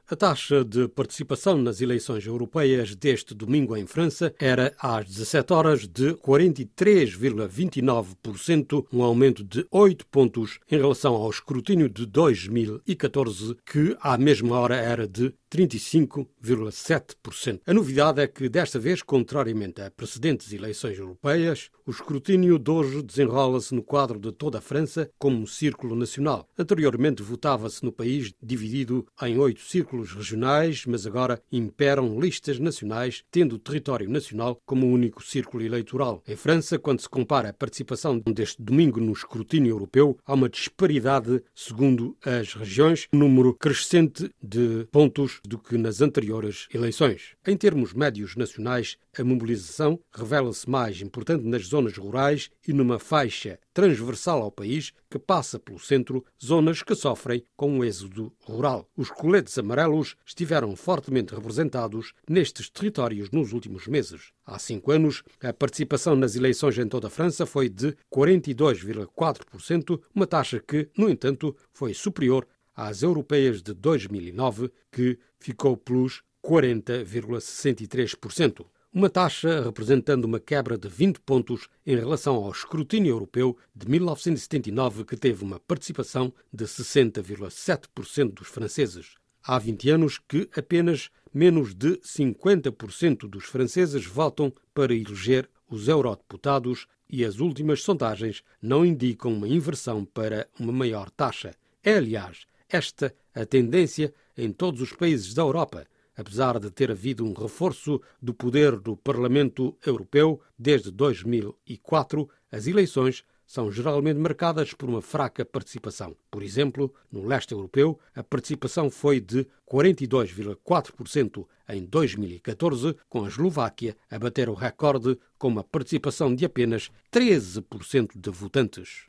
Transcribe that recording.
A taxa de participação nas eleições europeias deste domingo em França era às 17 horas de 43,29%, um aumento de 8 pontos em relação ao escrutínio de 2014, que à mesma hora era de 35,7%. A novidade é que, desta vez, contrariamente a precedentes eleições europeias, o escrutínio de hoje desenrola-se no quadro de toda a França como um círculo nacional. Anteriormente votava-se no país dividido em 8 círculos regionais, mas agora imperam listas nacionais, tendo o território nacional como o único círculo eleitoral. Em França, quando se compara a participação deste domingo no escrutínio europeu, há uma disparidade, segundo as regiões, um número crescente de pontos do que nas anteriores eleições. Em termos médios nacionais, a mobilização revela-se mais importante nas zonas rurais e numa faixa transversal ao país que passa pelo centro, zonas que sofrem com o êxodo rural. Os coletes amarelos estiveram fortemente representados nestes territórios nos últimos meses. Há 5 anos, a participação nas eleições em toda a França foi de 42,4%, uma taxa que, no entanto, foi superior às europeias de 2009, que ficou pelos 40,63%. Uma taxa representando uma quebra de 20 pontos em relação ao escrutínio europeu de 1979, que teve uma participação de 60,7% dos franceses. Há 20 anos que apenas menos de 50% dos franceses votam para eleger os eurodeputados e as últimas sondagens não indicam uma inversão para uma maior taxa. É, aliás, esta a tendência em todos os países da Europa, apesar de ter havido um reforço do poder do Parlamento Europeu desde 2004, as eleições são geralmente marcadas por uma fraca participação. Por exemplo, no leste europeu, a participação foi de 42,4% em 2014, com a Eslováquia a bater o recorde com uma participação de apenas 13% de votantes.